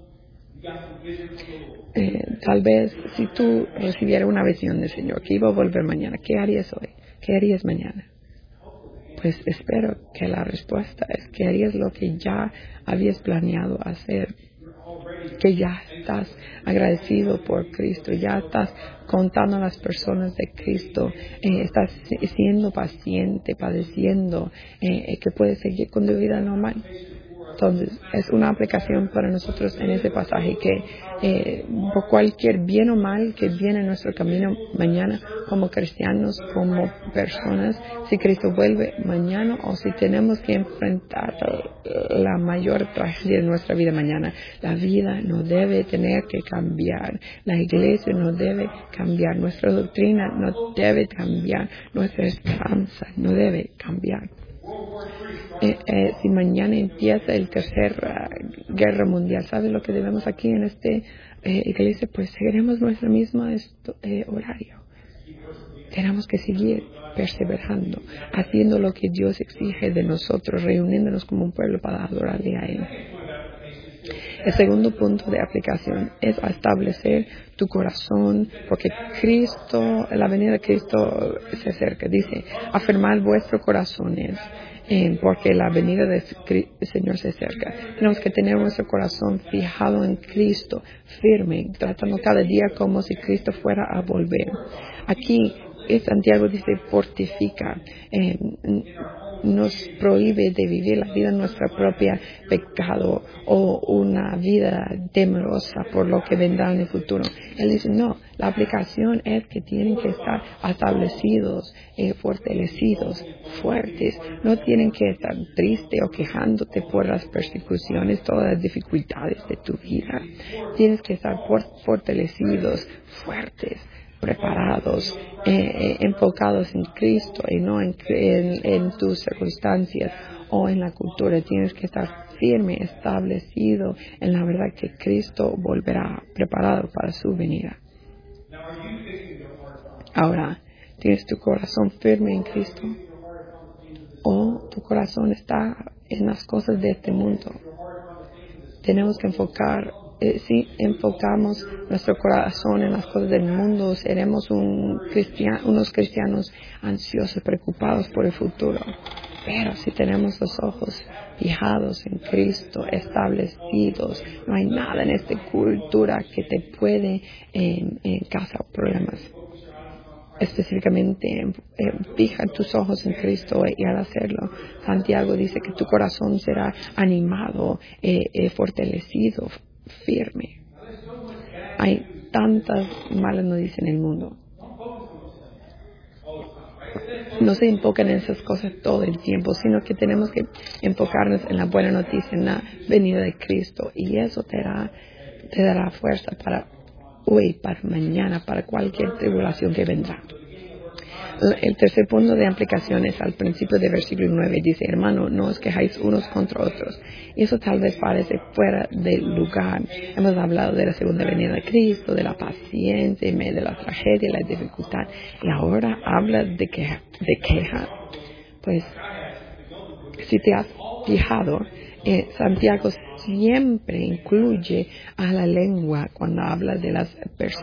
Tal vez si tú recibieras una visión del Señor que iba a volver mañana, ¿qué harías hoy? ¿Qué harías mañana? Pues espero que la respuesta es que harías lo que ya habías planeado hacer, que ya estás agradecido por Cristo, ya estás contando a las personas de Cristo, estás siendo paciente, padeciendo, que puedes seguir con tu vida normal. Entonces, es una aplicación para nosotros en ese pasaje que por cualquier bien o mal que viene en nuestro camino mañana, como cristianos, como personas, si Cristo vuelve mañana o si tenemos que enfrentar la mayor tragedia de nuestra vida mañana, la vida no debe tener que cambiar, la iglesia no debe cambiar, nuestra doctrina no debe cambiar, nuestra esperanza no debe cambiar. Si mañana empieza el tercera guerra mundial, ¿sabe lo que debemos aquí en esta iglesia? Pues seguiremos nuestro mismo horario. Tenemos que seguir perseverando, haciendo lo que Dios exige de nosotros, reuniéndonos como un pueblo para adorarle a Él. El segundo punto de aplicación es establecer tu corazón, porque Cristo, la venida de Cristo se acerca. Dice: afirmar vuestros corazones, porque la venida del Señor se acerca. Tenemos que tener nuestro corazón fijado en Cristo, firme, tratando cada día como si Cristo fuera a volver. Aquí Santiago dice: fortifica. Nos prohíbe de vivir la vida en nuestra propia pecado o una vida temerosa por lo que vendrá en el futuro. Él dice: no, la aplicación es que tienen que estar establecidos, fortalecidos, fuertes. No tienen que estar tristes o quejándote por las persecuciones, todas las dificultades de tu vida. Tienes que estar fortalecidos, fuertes, preparados, enfocados en Cristo y no en tus circunstancias o en la cultura. Tienes que estar firme, establecido en la verdad que Cristo volverá, preparado para su venida. Ahora, ¿tienes tu corazón firme en Cristo? ¿O tu corazón está en las cosas de este mundo. Tenemos que enfocar, si enfocamos nuestro corazón en las cosas del mundo, seremos unos cristianos ansiosos, preocupados por el futuro. Pero si tenemos los ojos fijados en Cristo, establecidos, no hay nada en esta cultura que te puede causar problemas. Específicamente, fija tus ojos en Cristo y al hacerlo, Santiago dice que tu corazón será animado, fortalecido, firme. Hay tantas malas noticias en el mundo. No se enfocan en esas cosas todo el tiempo, sino que tenemos que enfocarnos en la buena noticia, en la venida de Cristo. Y eso te dará fuerza para hoy, para mañana, para cualquier tribulación que vendrá. El tercer punto de aplicación es al principio del versículo 9. Dice, hermano, no os quejáis unos contra otros. Y eso tal vez parece fuera del lugar. Hemos hablado de la segunda venida de Cristo, de la paciencia, en medio de la tragedia, la dificultad. Y ahora habla de queja. Pues, si te has fijado, Santiago siempre incluye a la lengua cuando habla de las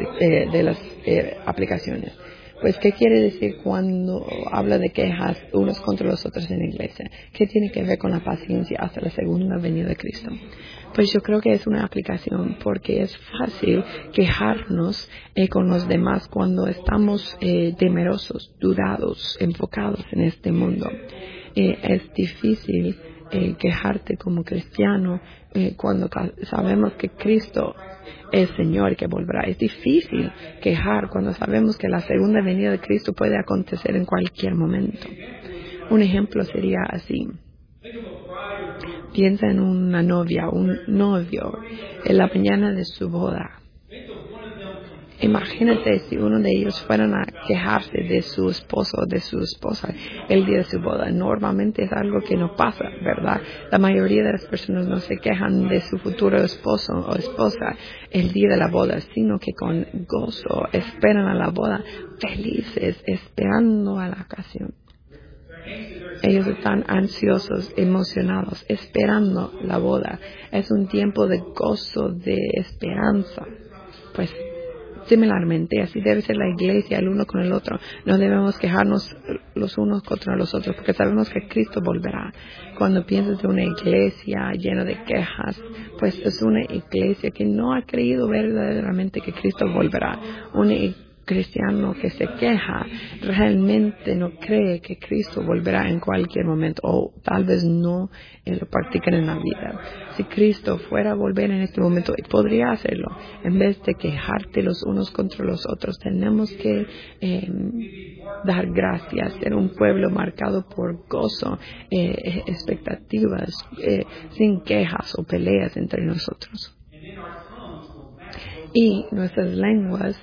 aplicaciones. Pues, ¿qué quiere decir cuando habla de quejas unos contra los otros en la iglesia? ¿Qué tiene que ver con la paciencia hasta la segunda venida de Cristo? Pues yo creo que es una aplicación porque es fácil quejarnos con los demás cuando estamos temerosos, dudados, enfocados en este mundo. Es difícil quejarte como cristiano cuando sabemos que Cristo es Señor y que volverá. Es difícil quejar cuando sabemos que la segunda venida de Cristo puede acontecer en cualquier momento. Un ejemplo sería así. Piensa en una novia, un novio, en la mañana de su boda. Imagínate si uno de ellos fueran a quejarse de su esposo o de su esposa el día de su boda. Normalmente es algo que no pasa, ¿verdad? La mayoría de las personas no se quejan de su futuro esposo o esposa el día de la boda, sino que con gozo esperan a la boda, felices, esperando a la ocasión. Ellos están ansiosos, emocionados, esperando la boda. Es un tiempo de gozo, de esperanza. Pues, similarmente, así debe ser la iglesia el uno con el otro. No debemos quejarnos los unos contra los otros porque sabemos que Cristo volverá. Cuando piensas de una iglesia llena de quejas, pues es una iglesia que no ha creído verdaderamente que Cristo volverá. Un cristiano que se queja realmente no cree que Cristo volverá en cualquier momento, o tal vez no lo practican en la vida. Si Cristo fuera a volver en este momento, podría hacerlo. En vez de quejarte los unos contra los otros, tenemos que dar gracias, ser un pueblo marcado por gozo, expectativas, sin quejas o peleas entre nosotros. Y nuestras lenguas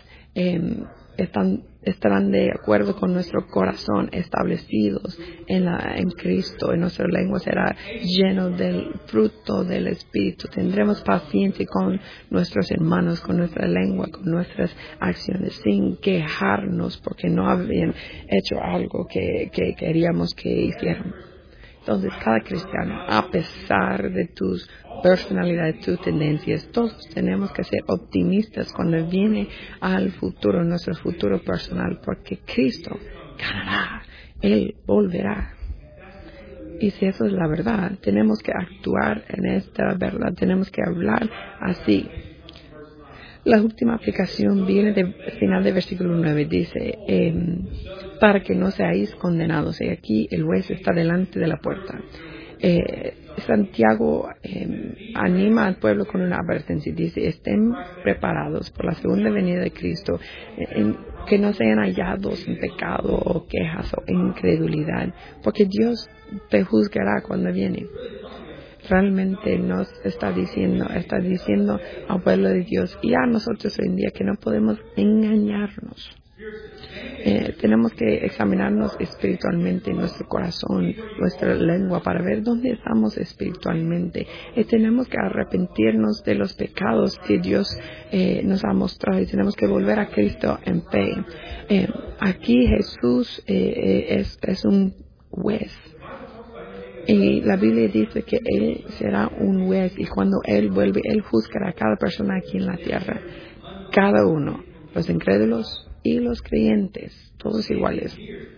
estarán de acuerdo con nuestro corazón, establecidos en Cristo. En nuestra lengua será lleno del fruto del Espíritu. Tendremos paciencia con nuestros hermanos, con nuestra lengua, con nuestras acciones, sin quejarnos porque no habían hecho algo que queríamos que hicieran. Entonces, cada cristiano, a pesar de tus personalidades, tus tendencias, todos tenemos que ser optimistas cuando viene al futuro, nuestro futuro personal, porque Cristo ganará, Él volverá. Y si eso es la verdad, tenemos que actuar en esta verdad, tenemos que hablar así. La última aplicación viene del final del versículo 9. Dice, para que no seáis condenados. Y aquí el juez está delante de la puerta. Santiago anima al pueblo con una advertencia. Dice, estén preparados por la segunda venida de Cristo. Que no sean hallados en pecado o quejas o incredulidad. Porque Dios te juzgará cuando viene. Realmente nos está diciendo al pueblo de Dios y a nosotros hoy en día que no podemos engañarnos. Tenemos que examinarnos espiritualmente, nuestro corazón, nuestra lengua, para ver dónde estamos espiritualmente. Tenemos que arrepentirnos de los pecados que Dios nos ha mostrado y tenemos que volver a Cristo en fe. Aquí Jesús es un juez. Y la Biblia dice que Él será un juez y cuando Él vuelve, Él juzgará a cada persona aquí en la tierra. Cada uno, los incrédulos y los creyentes, todos iguales.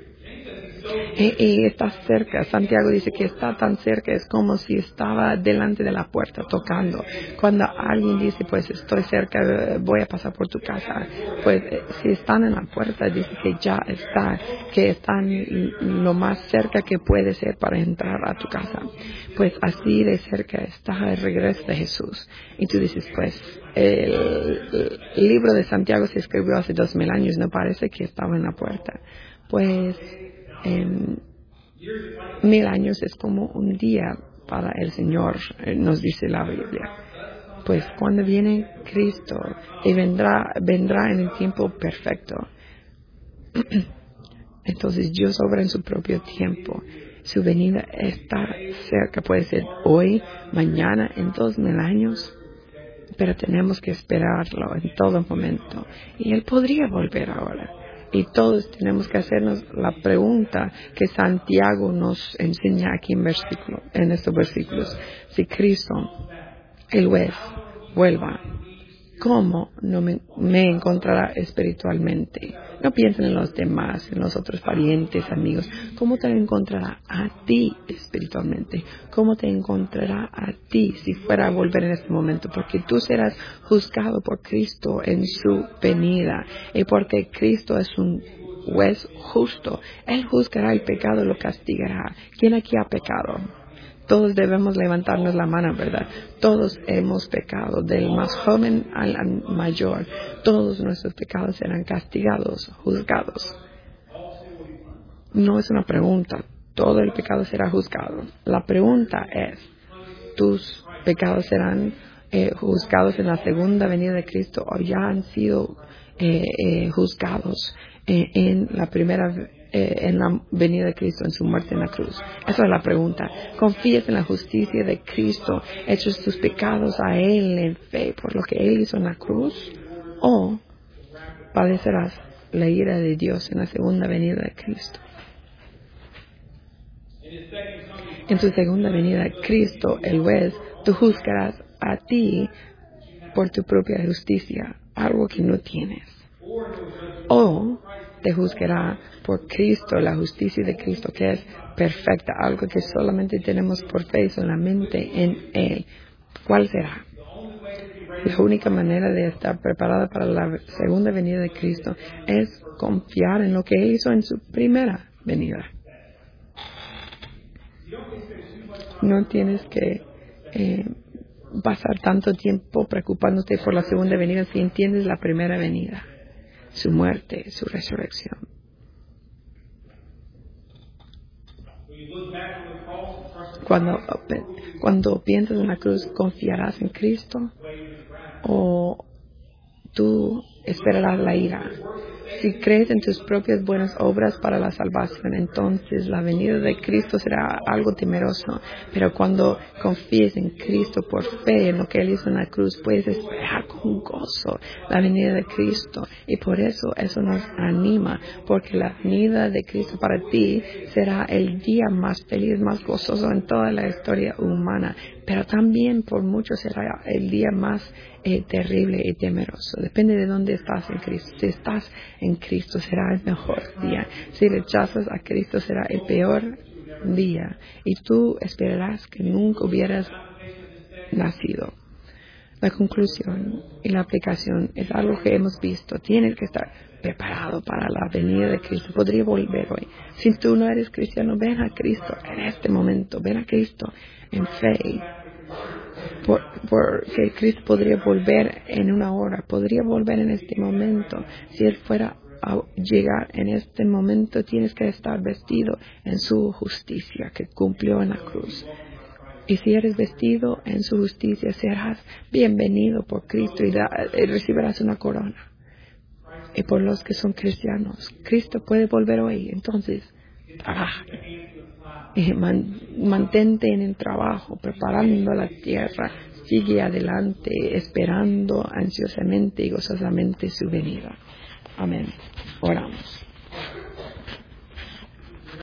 Y está cerca. Santiago dice que está tan cerca, es como si estaba delante de la puerta tocando. Cuando alguien dice, pues estoy cerca, voy a pasar por tu casa, pues si están en la puerta, dice que ya está, que están lo más cerca que puede ser para entrar a tu casa. Pues así de cerca está el regreso de Jesús. Y tú dices, pues el libro de Santiago se escribió hace 2000 años, no parece que estaba en la puerta. Pues 1000 años es como un día para el Señor, nos dice la Biblia. Pues cuando viene Cristo y vendrá en el tiempo perfecto. Entonces Dios obra en su propio tiempo. Su venida está cerca, puede ser hoy, mañana, en 2000 años. Pero tenemos que esperarlo en todo momento. Y Él podría volver ahora. Y todos tenemos que hacernos la pregunta que Santiago nos enseña aquí en estos versículos. Si Cristo, el juez, vuelva, ¿cómo no me encontrará espiritualmente? No piensen en los demás, en los otros parientes, amigos. ¿Cómo te encontrará a ti espiritualmente? ¿Cómo te encontrará a ti si fuera a volver en este momento? Porque tú serás juzgado por Cristo en su venida. Y porque Cristo es un juez justo. Él juzgará el pecado, lo castigará. ¿Quién aquí ha pecado? Todos debemos levantarnos la mano, ¿verdad? Todos hemos pecado, del más joven al mayor. Todos nuestros pecados serán castigados, juzgados. No es una pregunta. Todo el pecado será juzgado. La pregunta es, ¿tus pecados serán juzgados en la segunda venida de Cristo o ya han sido juzgados en la venida de Cristo, en su muerte en la cruz? Esa es la pregunta. ¿Confías en la justicia de Cristo, hechos tus pecados a Él en fe por lo que Él hizo en la cruz? ¿O padecerás la ira de Dios en la segunda venida de Cristo? En su segunda venida, Cristo, el juez, tú juzgarás a ti por tu propia justicia, algo que no tienes. O te juzgará por Cristo, la justicia de Cristo, que es perfecta, algo que solamente tenemos por fe solamente en Él. ¿Cuál será? La única manera de estar preparada para la segunda venida de Cristo es confiar en lo que Él hizo en su primera venida. No tienes que pasar tanto tiempo preocupándote por la segunda venida si entiendes la primera venida, su muerte, su resurrección. Cuando piensas en la cruz, ¿confiarás en Cristo o tú esperarás la ira? Si crees en tus propias buenas obras para la salvación, entonces la venida de Cristo será algo temeroso. Pero cuando confíes en Cristo por fe en lo que Él hizo en la cruz, puedes esperar con gozo la venida de Cristo. Y por eso nos anima, porque la venida de Cristo para ti será el día más feliz, más gozoso en toda la historia humana. Pero también por muchos será el día más terrible y temeroso. Depende de dónde estás en Cristo. Si estás en Cristo será el mejor día. Si rechazas a Cristo será el peor día. Y tú esperarás que nunca hubieras nacido. La conclusión y la aplicación es algo que hemos visto. Tienes que estar preparado para la venida de Cristo. Podría volver hoy. Si tú no eres cristiano, ven a Cristo en este momento. Ven a Cristo en fe. Porque Cristo podría volver en una hora. Podría volver en este momento. Si Él fuera a llegar en este momento, tienes que estar vestido en su justicia que cumplió en la cruz. Y si eres vestido en su justicia, serás bienvenido por Cristo y recibirás una corona. Y por los que son cristianos, Cristo puede volver hoy. Entonces, trabaja. Mantente en el trabajo, preparando la tierra. Sigue adelante, esperando ansiosamente y gozosamente su venida. Amén. Oramos.